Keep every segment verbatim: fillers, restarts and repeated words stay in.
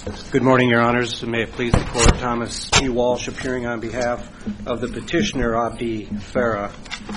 Good morning, Your Honors. May it please the Court, Thomas P. Walsh appearing on behalf of the petitioner Abdi Farah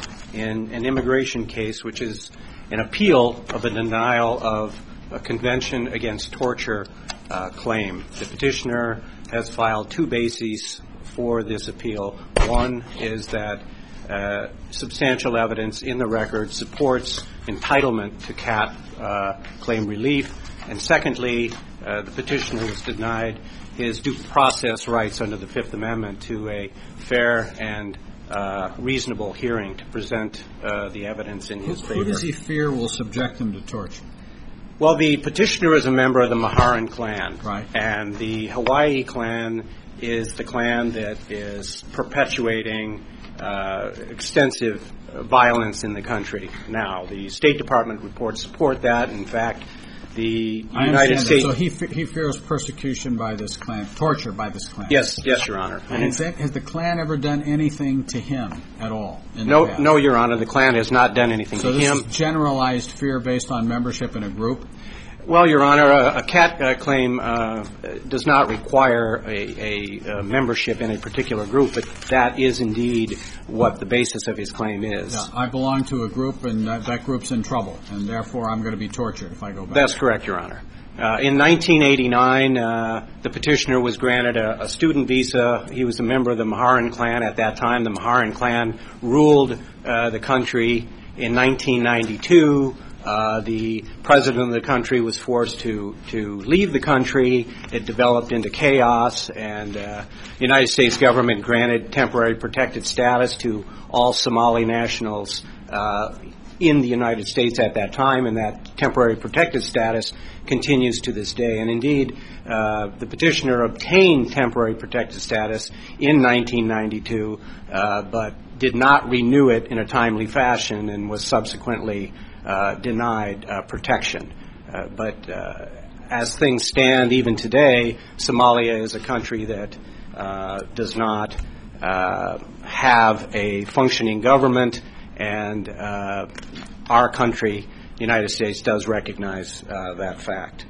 in an immigration case which is an appeal of a denial of a Convention Against Torture uh, claim. The petitioner has filed two bases for this appeal. One is that uh, substantial evidence in the record supports entitlement to C A T uh, claim relief, and secondly, uh, the petitioner was denied his due process rights under the Fifth Amendment to a fair and uh, reasonable hearing to present uh, the evidence in his favor. Who does he fear will subject him to torture? Well, the petitioner is a member of the Maharan clan, right. And the Hawaii clan is the clan that is perpetuating uh, extensive violence in the country now. The State Department reports support that. In fact, the I United States... So he fe- he fears persecution by this clan, torture by this clan. Yes, yes, Your Honor. And has, that, has the clan ever done anything to him at all? In no, the past? no, Your Honor. The clan has not done anything so to this him. Is generalized fear based on membership in a group? Well, Your Honor, a, a C A T uh, claim uh, does not require a, a, a membership in a particular group, but that is indeed what the basis of his claim is. Yeah, I belong to a group, and that, that group's in trouble, and therefore I'm going to be tortured if I go back. That's correct, Your Honor. Uh, in nineteen eighty-nine, uh, the petitioner was granted a, a student visa. He was a member of the Maharan clan at that time. The Maharan clan ruled uh, the country. In nineteen ninety-two, uh, the president of the country was forced to, to leave the country. It developed into chaos, and uh, the United States government granted temporary protected status to all Somali nationals uh, in the United States at that time, and that temporary protected status continues to this day. And indeed, uh, the petitioner obtained temporary protected status in nineteen ninety-two, uh, but did not renew it in a timely fashion and was subsequently uh, denied uh, protection. Uh, but uh, as things stand, even today, Somalia is a country that uh, does not uh, have a functioning government, and uh, our country, the United States, does recognize uh, that fact.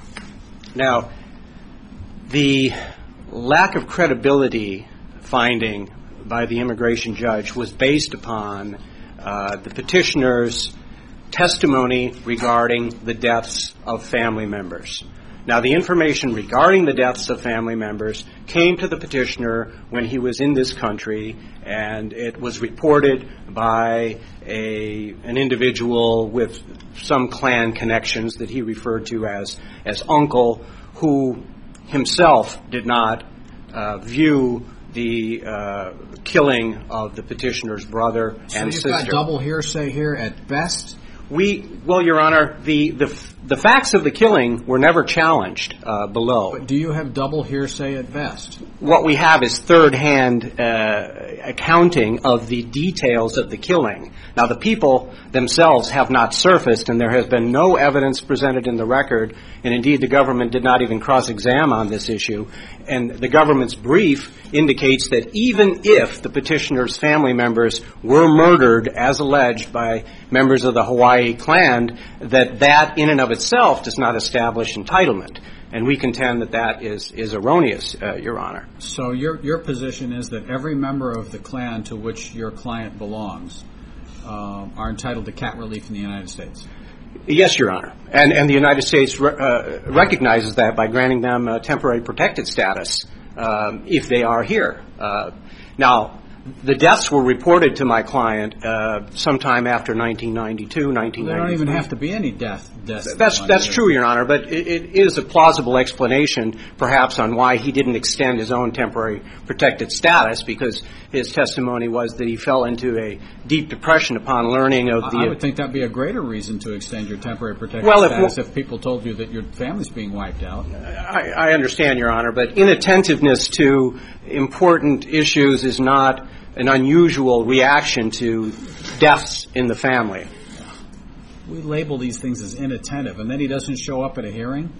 Now, the lack of credibility finding by the immigration judge was based upon uh, the petitioner's testimony regarding the deaths of family members. Now, the information regarding the deaths of family members came to the petitioner when he was in this country, and it was reported by a an individual with some clan connections that he referred to as as uncle, who himself did not uh, view the uh, killing of the petitioner's brother so and you've sister. Got double hearsay here at best? We, well, Your Honor, the, the, the facts of the killing were never challenged uh, below. But do you have double hearsay at best? What we have is third-hand uh, accounting of the details of the killing. Now, the people themselves have not surfaced, and there has been no evidence presented in the record, and indeed the government did not even cross-examine on this issue. And the government's brief indicates that even if the petitioner's family members were murdered, as alleged by members of the Hawaii clan, that that in and of itself does not establish entitlement. And we contend that that is, is erroneous, uh, Your Honor. So your your position is that every member of the clan to which your client belongs uh, are entitled to C A T relief in the United States? Yes, Your Honor. And, and the United States re- uh, recognizes that by granting them uh, temporary protected status um, if they are here. Uh, now, the deaths were reported to my client uh, sometime after nineteen ninety-two, nineteen ninety-three. There don't even have to be any death. deaths that's that's true, Your Honor, but it, it is a plausible explanation, perhaps, on why he didn't extend his own temporary protected status, because his testimony was that he fell into a deep depression upon learning of the... I would think that would be a greater reason to extend your temporary protected well, if, status if people told you that your family's being wiped out. I, I understand, Your Honor, but inattentiveness to important issues is not an unusual reaction to deaths in the family. We label these things as inattentive, and then he doesn't show up at a hearing?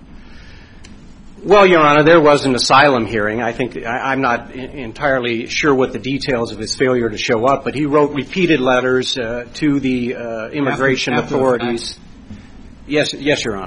Well, Your Honor, there was an asylum hearing. I think I, I'm not I- entirely sure what the details of his failure to show up, but he wrote repeated letters uh, to the uh, immigration after, after authorities. Yes, yes, Your Honor.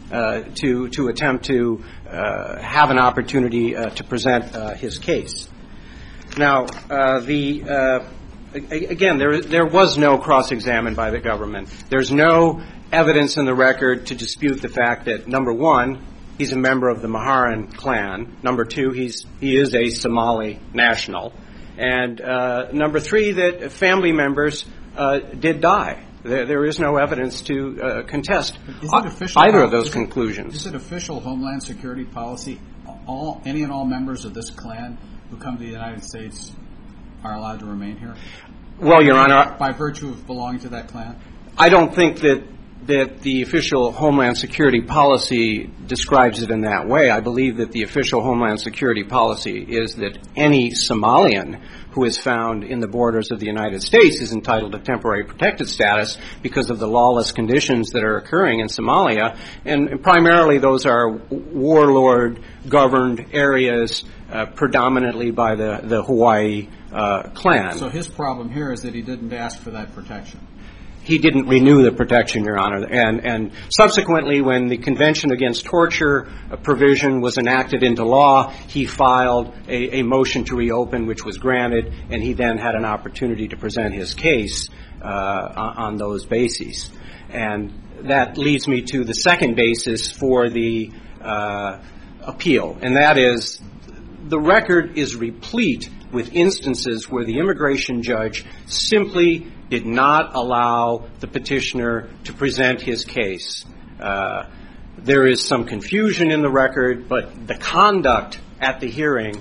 uh, to to attempt to uh, have an opportunity uh, to present uh, his case. Now, uh, the uh, again, there there was no cross-examination by the government. There's no evidence in the record to dispute the fact that, number one, he's a member of the Maharan clan. Number two, he's he is a Somali national. And uh, number three, that family members uh, did die. There, there is no evidence to uh, contest either of those conclusions. Is it official Homeland Security policy? All any and all members of this clan who come to the United States are allowed to remain here? Well, Your Honor, by virtue of belonging to that clan? I don't think that that the official Homeland Security policy describes it in that way. I believe that the official Homeland Security policy is that any Somalian who is found in the borders of the United States is entitled to temporary protected status because of the lawless conditions that are occurring in Somalia. And, and primarily those are warlord-governed areas, uh, predominantly by the, the Hawaii uh, clan. So his problem here is that he didn't ask for that protection. He didn't renew the protection, Your Honor. And, and subsequently, when the Convention Against Torture provision was enacted into law, he filed a, a motion to reopen, which was granted, and he then had an opportunity to present his case uh, on those bases. And that leads me to the second basis for the uh, appeal, and that is the record is replete with instances where the immigration judge simply did not allow the petitioner to present his case. Uh, there is some confusion in the record, but the conduct at the hearing,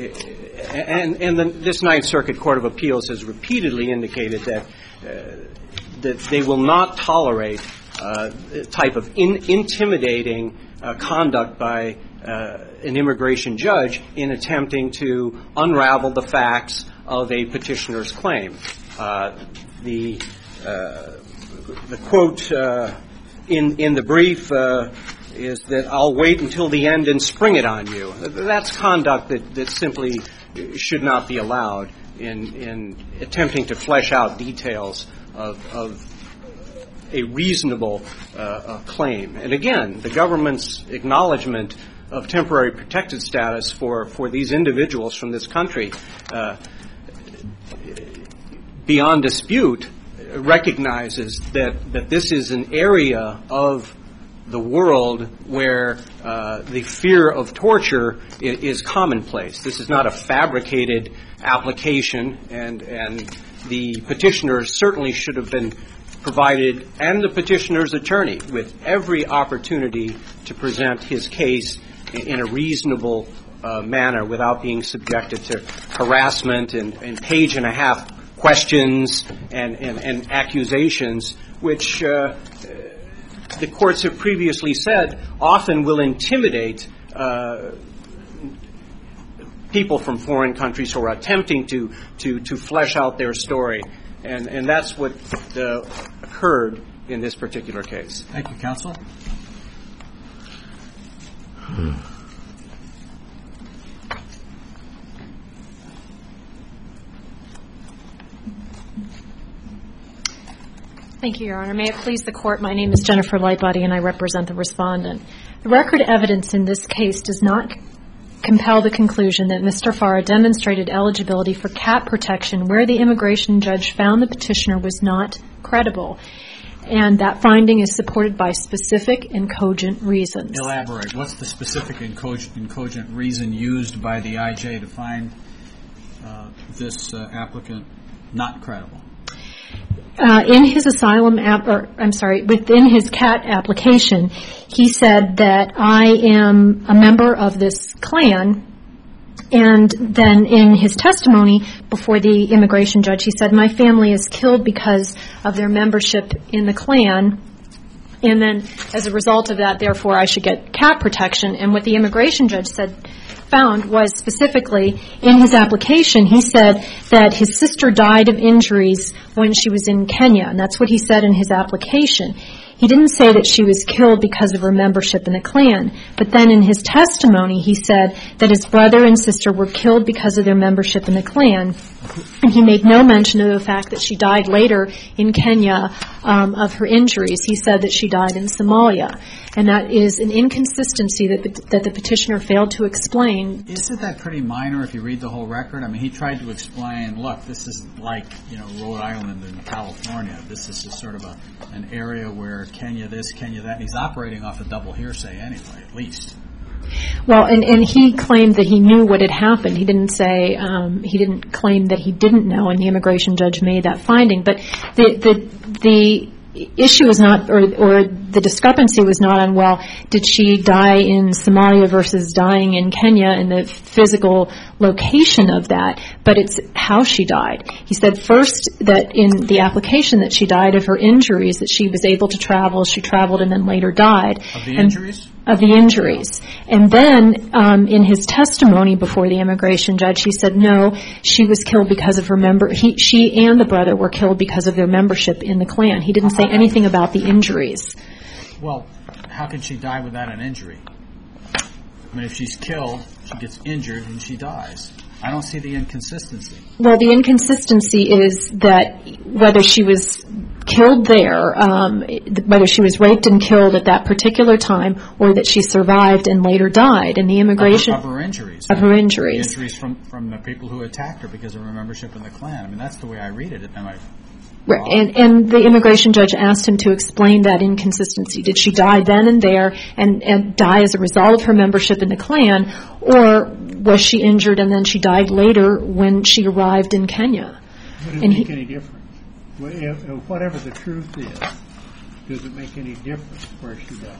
and, and the, this Ninth Circuit Court of Appeals has repeatedly indicated that uh, that they will not tolerate uh, the type of in, intimidating uh, conduct by uh, an immigration judge in attempting to unravel the facts of a petitioner's claim. Uh, the uh, the quote uh, in in the brief uh, is that I'll wait until the end and spring it on you. That's conduct that, that simply should not be allowed in in attempting to flesh out details of, of a reasonable uh, uh, claim. And again, the government's acknowledgement of temporary protected status for, for these individuals from this country, uh, beyond dispute, recognizes that, that this is an area of the world where uh, the fear of torture is, is commonplace. This is not a fabricated application, and, and the petitioner certainly should have been provided, and the petitioner's attorney, with every opportunity to present his case in, in a reasonable uh, manner without being subjected to harassment and, and page and a half questions and, and, and accusations, which uh, the courts have previously said often will intimidate uh, people from foreign countries who are attempting to, to, to flesh out their story. And, and that's what uh, occurred in this particular case. Thank you, counsel. Thank you, Your Honor. May it please the Court, my name is Jennifer Lightbody, and I represent the respondent. The record evidence in this case does not compel the conclusion that Mister Farah demonstrated eligibility for cat protection where the immigration judge found the petitioner was not credible. And that finding is supported by specific and cogent reasons. Elaborate. What's the specific and cogent, and cogent reason used by the I J to find uh, this uh, applicant not credible? Uh, in his asylum, app, or I'm sorry, within his cat application, he said that I am a member of this clan, and then in his testimony before the immigration judge, he said my family is killed because of their membership in the clan, and then as a result of that, therefore, I should get cat protection. And what the immigration judge said found was specifically in his application, he said that his sister died of injuries when she was in Kenya, and that's what he said in his application. He didn't say that she was killed because of her membership in the clan, but then in his testimony he said that his brother and sister were killed because of their membership in the clan. And he made no mention of the fact that she died later in Kenya um, of her injuries. He said that she died in Somalia. And that is an inconsistency that, that the petitioner failed to explain. Isn't that pretty minor if you read the whole record? I mean, he tried to explain, look, this is like, you know, Rhode Island and California. This is just sort of a, an area where Kenya this, Kenya that. And he's operating off a double hearsay anyway, at least. Well, and, and he claimed that he knew what had happened. He didn't say, um, he didn't claim that he didn't know, and the immigration judge made that finding. But the, the, the issue was not, or, or the discrepancy was not on, well, did she die in Somalia versus dying in Kenya and the physical location of that, but it's how she died. He said first that in the application that she died of her injuries, that she was able to travel, she traveled and then later died. Of the and, injuries? Of the injuries. And then um, in his testimony before the immigration judge, he said no, she was killed because of her member, he, she and the brother were killed because of their membership in the Klan. He didn't say anything about the injuries. Well, how can she die without an injury? I mean, if she's killed, she gets injured and she dies. I don't see the inconsistency. Well, the inconsistency is that whether she was killed there, um, whether she was raped and killed at that particular time, or that she survived and later died, and the immigration of her, of her injuries, of her injuries, the injuries from from the people who attacked her because of her membership in the Klan. I mean, that's the way I read it. Am I? Right. And, and the immigration judge asked him to explain that inconsistency. Did she die then and there and, and die as a result of her membership in the Klan, or was she injured and then she died later when she arrived in Kenya? Would it and make he, any difference? Whatever the truth is, does it make any difference where she died?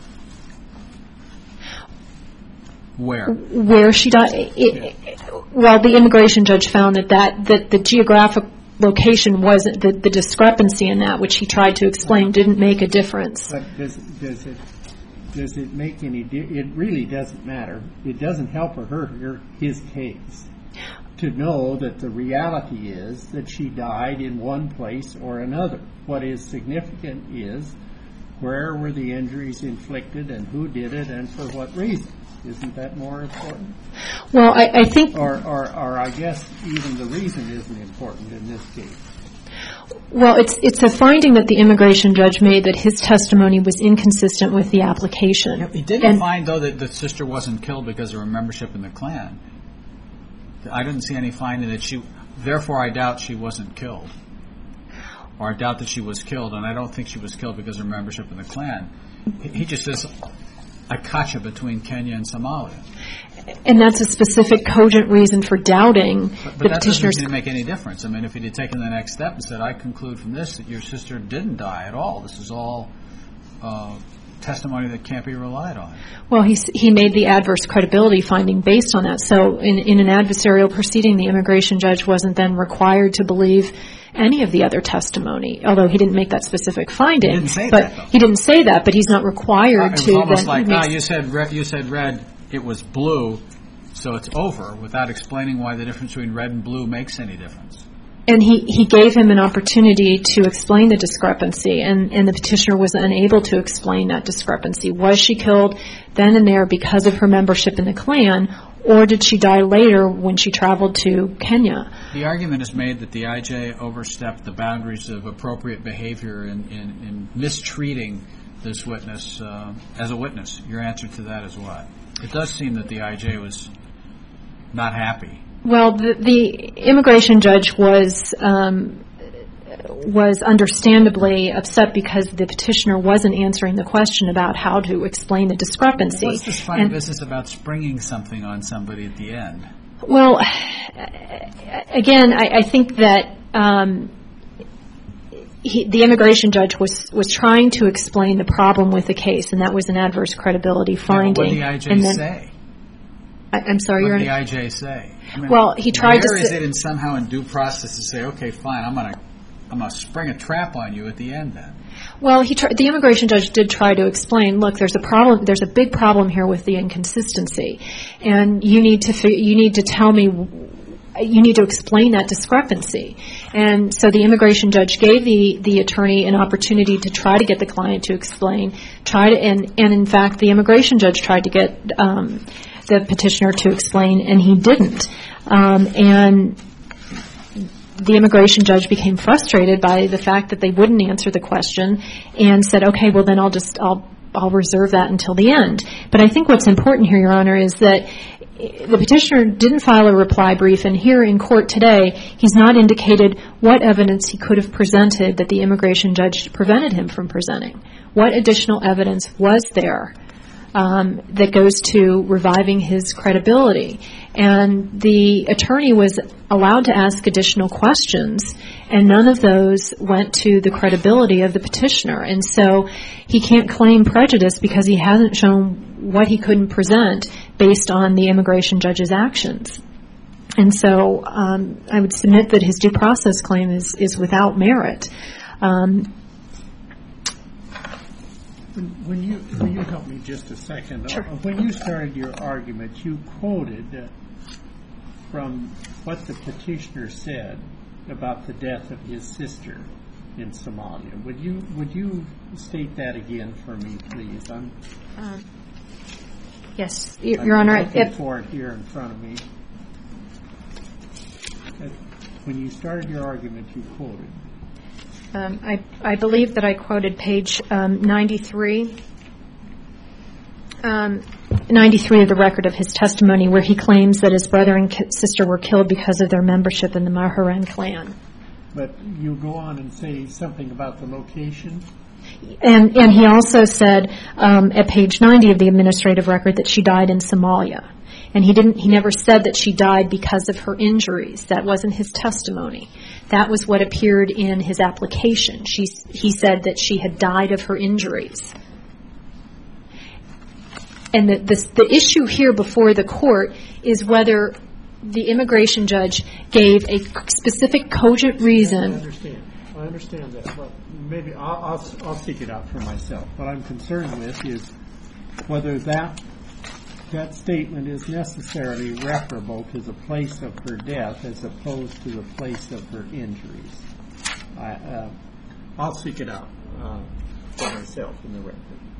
Where? Where she died? It, Yeah. Well, the immigration judge found that, that, that the geographic location wasn't, the, the discrepancy in that, which he tried to explain, didn't make a difference. But does, does it does it make any di- it really doesn't matter. It doesn't help or hurt her, his case to know that the reality is that she died in one place or another. What is significant is where were the injuries inflicted and who did it and for what reason. Isn't that more important? Well, I, I think... Or, or, or I guess even the reason isn't important in this case. Well, it's it's a finding that the immigration judge made that his testimony was inconsistent with the application. Yeah, he didn't and, find, though, that the sister wasn't killed because of her membership in the Klan. I didn't see any finding that she... Therefore, I doubt she wasn't killed. Or I doubt that she was killed, and I don't think she was killed because of her membership in the Klan. He, he just says... a gotcha between Kenya and Somalia. And that's a specific cogent reason for doubting but, but the that petitioner's... doesn't make any difference. I mean, if he had taken the next step and said, I conclude from this that your sister didn't die at all, this is all uh, testimony that can't be relied on. Well, he, he made the adverse credibility finding based on that. So in, in an adversarial proceeding, the immigration judge wasn't then required to believe any of the other testimony, although he didn't make that specific finding. He didn't say but that, though. He didn't say that, but he's not required uh, to... It was almost then, like, makes, ah, you said, red, you said red, it was blue, so it's over, without explaining why the difference between red and blue makes any difference. And he, he gave him an opportunity to explain the discrepancy, and, and the petitioner was unable to explain that discrepancy. Was she killed then and there because of her membership in the Klan, or did she die later when she traveled to Kenya? The argument is made that the I J overstepped the boundaries of appropriate behavior in, in, in mistreating this witness uh, as a witness. Your answer to that is what? It does seem that the I J was not happy. Well, the, the immigration judge was um, was understandably upset because the petitioner wasn't answering the question about how to explain the discrepancy. What's this funny and, business about springing something on somebody at the end? Well, again, I, I think that um, he, the immigration judge was, was trying to explain the problem with the case, and that was an adverse credibility finding. Yeah, what did the I J and then, say? I, I'm sorry, What Your did the Honor? I J say? I mean, Well, he tried to where is say- it in somehow in due process to say, okay, fine, I'm going to I'm going to spring a trap on you at the end then? Well, he tr- the immigration judge did try to explain, look, there's a problem, there's a big problem here with the inconsistency, and you need to fi- you need to tell me, you need to explain that discrepancy. And so the immigration judge gave the, the attorney an opportunity to try to get the client to explain, try to, and, and in fact, the immigration judge tried to get um, the petitioner to explain, and he didn't. Um, and the immigration judge became frustrated by the fact that they wouldn't answer the question and said, okay, well then I'll just, I'll, I'll reserve that until the end. But I think what's important here, Your Honor, is that the petitioner didn't file a reply brief, and here in court today, he's not indicated what evidence he could have presented that the immigration judge prevented him from presenting. What additional evidence was there um, that goes to reviving his credibility? And the attorney was allowed to ask additional questions, and none of those went to the credibility of the petitioner. And so he can't claim prejudice because he hasn't shown what he couldn't present based on the immigration judge's actions. And so um, I would submit that his due process claim is, is without merit. Um, When you, will you help me just a second? Sure. When you started your argument, you quoted uh, from what the petitioner said about the death of his sister in Somalia. Would you would you state that again for me, please? I'm, um, yes, Your, I'm Your Honor. looking If, for it here in front of me. When you started your argument, you quoted. Um, I, I believe that I quoted page um, ninety-three, um, ninety-three of the record of his testimony, where he claims that his brother and ki- sister were killed because of their membership in the Maharan clan. But you go on and say something about the location? And, and he also said um, at page ninety of the administrative record that she died in Somalia. And he didn't. He never said that she died because of her injuries. That wasn't his testimony. That was what appeared in his application. She, he said that she had died of her injuries. And the, the, the issue here before the court is whether the immigration judge gave a specific cogent reason. I understand. I understand that. But maybe I'll, I'll, I'll seek it out for myself. What I'm concerned with is whether that that statement is necessarily referable to the place of her death as opposed to the place of her injuries. I, uh, I'll seek it out uh, for myself in the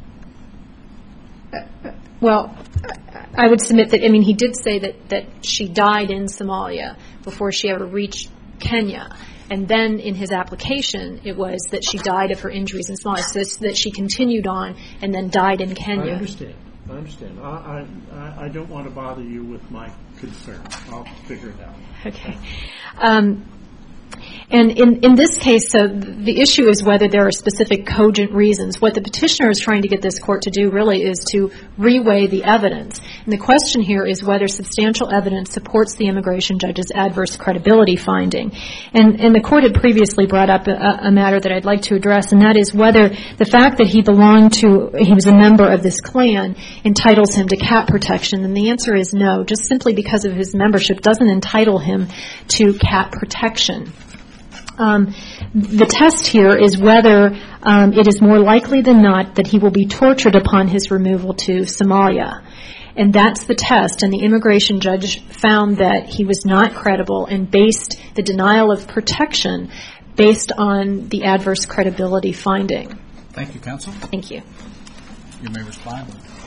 record. Well, I would submit that, I mean, he did say that, that she died in Somalia before she ever reached Kenya. And then in his application, it was that she died of her injuries in Somalia, so that she continued on and then died in Kenya. I understand. I understand. I, I, I don't want to bother you with my concern. I'll figure it out. Okay. Um, and in, in this case, so the issue is whether there are specific cogent reasons. What the petitioner is trying to get this court to do really is to reweigh the evidence. And the question here is whether substantial evidence supports the immigration judge's adverse credibility finding. And, and the court had previously brought up a, a matter that I'd like to address, and that is whether the fact that he belonged to, he was a member of this clan, entitles him to cat protection. And the answer is no. Just simply because of his membership doesn't entitle him to cat protection. Um, the test here is whether um, it is more likely than not that he will be tortured upon his removal to Somalia. And that's the test. And the immigration judge found that he was not credible and based the denial of protection based on the adverse credibility finding. Thank you, counsel. Thank you. You may respond.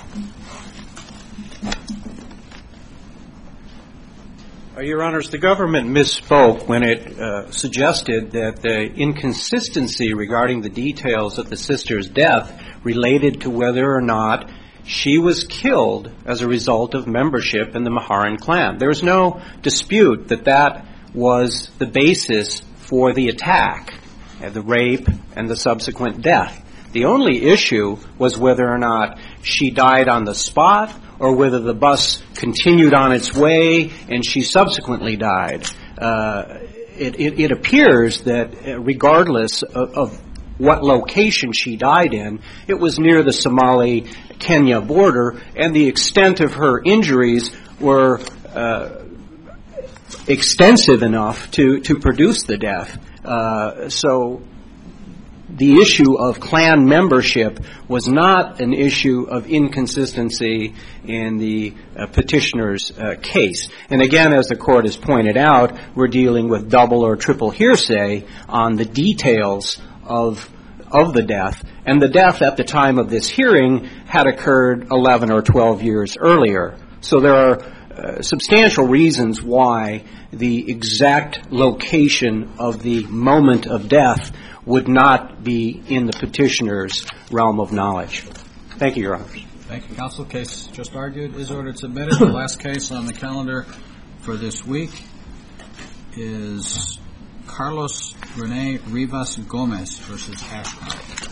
Uh, Your Honors, the government misspoke when it uh, suggested that the inconsistency regarding the details of the sister's death related to whether or not she was killed as a result of membership in the Maharan clan. There's no dispute that that was the basis for the attack, uh, the rape, and the subsequent death. The only issue was whether or not she died on the spot or whether the bus continued on its way and she subsequently died. Uh, it, it, it appears that uh, regardless of, of what location she died in, it was near the Somali-Kenya border, and the extent of her injuries were uh, extensive enough to, to produce the death. Uh, so the issue of clan membership was not an issue of inconsistency in the uh, petitioner's uh, case. And again, as the court has pointed out, we're dealing with double or triple hearsay on the details of of the death. And the death at the time of this hearing had occurred eleven or twelve years earlier. So there are uh, substantial reasons why the exact location of the moment of death would not be in the petitioner's realm of knowledge. Thank you, Your Honor. Thank you, counsel. Case just argued is ordered submitted. The last case on the calendar for this week is Carlos Rene Rivas Gomez versus Ashcroft.